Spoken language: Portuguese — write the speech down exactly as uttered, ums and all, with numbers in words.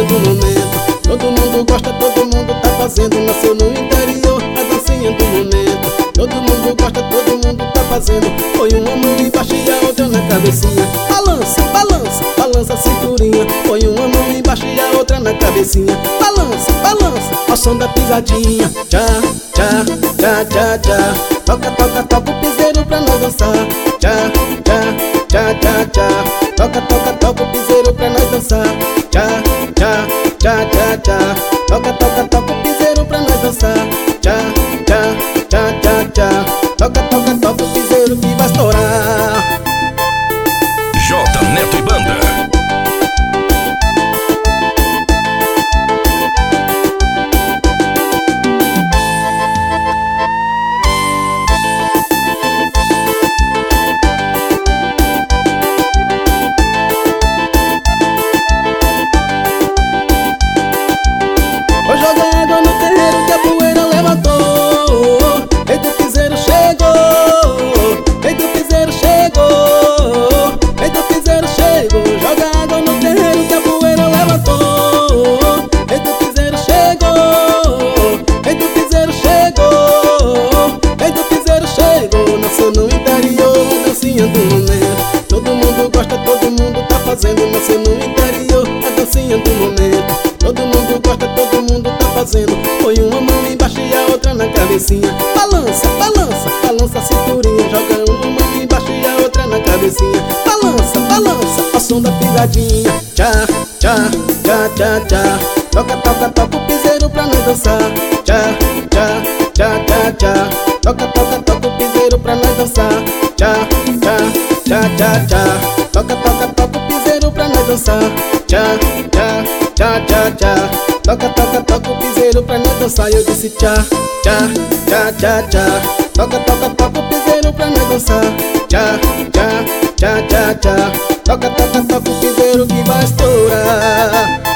do momento. Todo mundo gosta, todo mundo tá fazendo. Nasceu no interior, a dancinha do momento. Todo mundo gosta, todo mundo tá fazendo. Põe uma mão embaixo e a outra na cabecinha. Balança, balança, balança a cinturinha. Põe uma mão embaixo e a outra na cabecinha. Balança, balança, ao som da pisadinha. Tchá, tchá, tchá, tchá, tchá. Toca, toca, toca o piseiro pra nós dançar. Tchá, tchá, tchá, tchá, tchá. Toca, toca, toca o piseiro pra nós dançar. Tchá, tchá, tchá, tchá, tchá. Toca, toca, toca o piseiro pra nós dançar. Tchá, tchá, tchá, tchá, tchá. Toca, toca, toca o piseiro que vai estourar. J Neto e Banda. Vou jogar água no terreiro que a poeira levantou. Rei do piseiro chegou, rei do piseiro chegou, rei do piseiro chegou. Joga água no terreiro que a poeira levantou. Rei do piseiro chegou, rei do piseiro chegou, rei do piseiro chegou. Nasceu no interior, a dancinha do momento. Todo mundo gosta, todo mundo tá fazendo. Nasceu no interior, a dancinha do momento. Todo mundo gosta, todo mundo tá fazendo. Põe uma mão embaixo e a outra na cabecinha. Balança, balança, balança a cinturinha. Joga uma mão embaixo e a outra na cabecinha. Balança, balança, ao som da pisadinha. Tchá, tchá, tchá, tchá, tchá. Toca, toca, toca o piseiro pra nós dançar. Tchá, tchá, tchá, tchá, tchá. Toca, toca, toca o piseiro pra nós dançar. Tchá, tchá, tchá, tchá, tchá. Toca, toca, toca o piseiro pra nós dançar. Tchá, tchá, tchá, tchá, tchá. Toca, toca, toca o piseiro pra nós dançar. Eu disse tchá, tchá, tchá, tchá, tchá. Toca, toca, toca o piseiro pra nós dançar. Tchá, tchá, tchá, tchá, tchá. Toca, toca, toca o piseiro que vai estourar.